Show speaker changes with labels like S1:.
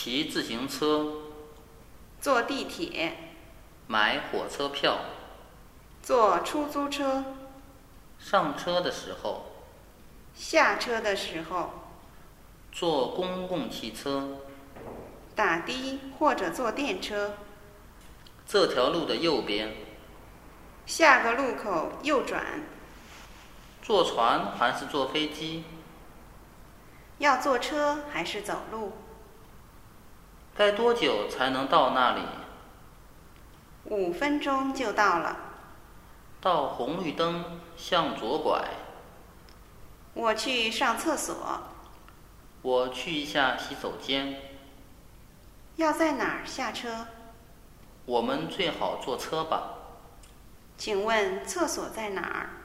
S1: 骑自行车，
S2: 坐地铁，
S1: 买火车票，
S2: 坐出租车，
S1: 上车的时候，
S2: 下车的时候，
S1: 坐公共汽车，
S2: 打的或者坐电车，
S1: 这条路的右边，
S2: 下个路口右转，
S1: 坐船还是坐飞机？
S2: 要坐车还是走路？
S1: 该多久才能到那里
S2: ？5分钟就到了。
S1: 到红绿灯向左拐。
S2: 我去上厕所。
S1: 我去一下洗手间。
S2: 要在哪儿下车？
S1: 我们最好坐车吧。
S2: 请问厕所在哪儿？